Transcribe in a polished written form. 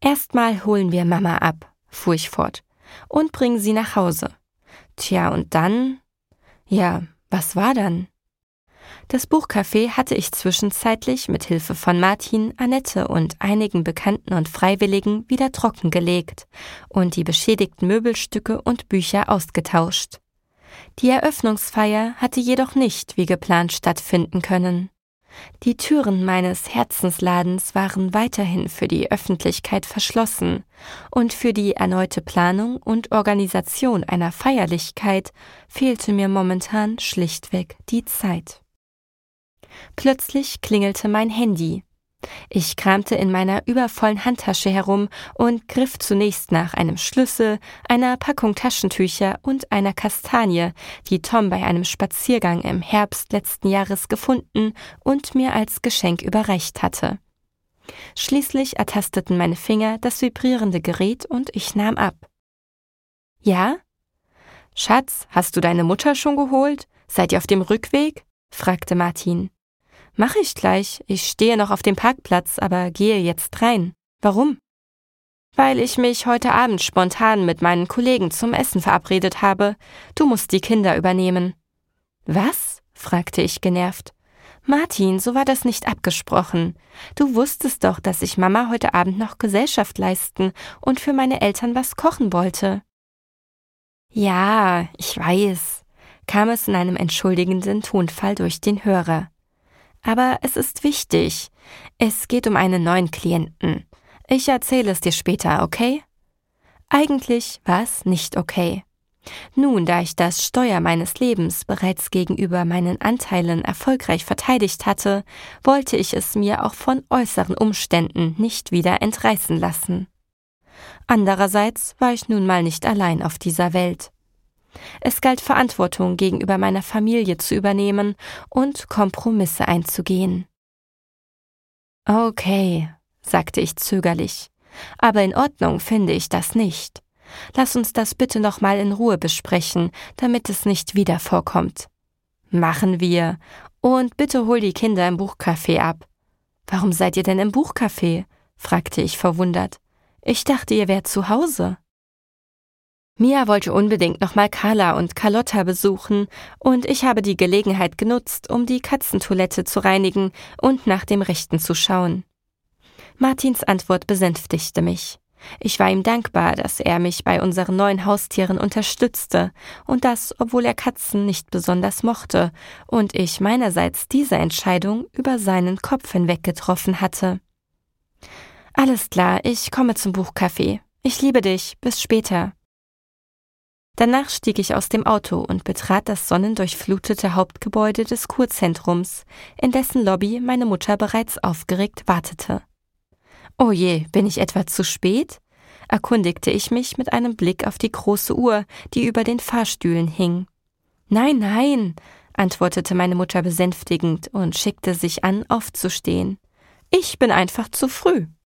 Erstmal holen wir Mama ab, fuhr ich fort, und bringen sie nach Hause. Tja, und dann? Ja, was war dann? Das Buchcafé hatte ich zwischenzeitlich mit Hilfe von Martin, Annette und einigen Bekannten und Freiwilligen wieder trockengelegt und die beschädigten Möbelstücke und Bücher ausgetauscht. Die Eröffnungsfeier hatte jedoch nicht wie geplant stattfinden können. Die Türen meines Herzensladens waren weiterhin für die Öffentlichkeit verschlossen und für die erneute Planung und Organisation einer Feierlichkeit fehlte mir momentan schlichtweg die Zeit. Plötzlich klingelte mein Handy. Ich kramte in meiner übervollen Handtasche herum und griff zunächst nach einem Schlüssel, einer Packung Taschentücher und einer Kastanie, die Tom bei einem Spaziergang im Herbst letzten Jahres gefunden und mir als Geschenk überreicht hatte. Schließlich ertasteten meine Finger das vibrierende Gerät und ich nahm ab. »Ja?« »Schatz, hast du deine Mutter schon geholt? Seid ihr auf dem Rückweg?« fragte Martin. »Mach ich gleich. Ich stehe noch auf dem Parkplatz, aber gehe jetzt rein. Warum?« »Weil ich mich heute Abend spontan mit meinen Kollegen zum Essen verabredet habe. Du musst die Kinder übernehmen.« »Was?« fragte ich genervt. »Martin, so war das nicht abgesprochen. Du wusstest doch, dass ich Mama heute Abend noch Gesellschaft leisten und für meine Eltern was kochen wollte.« »Ja, ich weiß«, kam es in einem entschuldigenden Tonfall durch den Hörer. »Aber es ist wichtig. Es geht um einen neuen Klienten. Ich erzähle es dir später, okay?« Eigentlich war es nicht okay. Nun, da ich das Steuer meines Lebens bereits gegenüber meinen Anteilen erfolgreich verteidigt hatte, wollte ich es mir auch von äußeren Umständen nicht wieder entreißen lassen. Andererseits war ich nun mal nicht allein auf dieser Welt. Es galt Verantwortung gegenüber meiner Familie zu übernehmen und Kompromisse einzugehen. »Okay«, sagte ich zögerlich, »aber in Ordnung finde ich das nicht. Lass uns das bitte nochmal in Ruhe besprechen, damit es nicht wieder vorkommt.« »Machen wir. Und bitte hol die Kinder im Buchcafé ab.« »Warum seid ihr denn im Buchcafé?« fragte ich verwundert. »Ich dachte, ihr wärt zu Hause.« Mia wollte unbedingt nochmal Carla und Carlotta besuchen und ich habe die Gelegenheit genutzt, um die Katzentoilette zu reinigen und nach dem Rechten zu schauen. Martins Antwort besänftigte mich. Ich war ihm dankbar, dass er mich bei unseren neuen Haustieren unterstützte und das, obwohl er Katzen nicht besonders mochte und ich meinerseits diese Entscheidung über seinen Kopf hinweg getroffen hatte. »Alles klar, ich komme zum Buchcafé. Ich liebe dich. Bis später.« Danach stieg ich aus dem Auto und betrat das sonnendurchflutete Hauptgebäude des Kurzentrums, in dessen Lobby meine Mutter bereits aufgeregt wartete. »Oh je, bin ich etwa zu spät?« erkundigte ich mich mit einem Blick auf die große Uhr, die über den Fahrstühlen hing. »Nein, nein«, antwortete meine Mutter besänftigend und schickte sich an, aufzustehen. »Ich bin einfach zu früh.«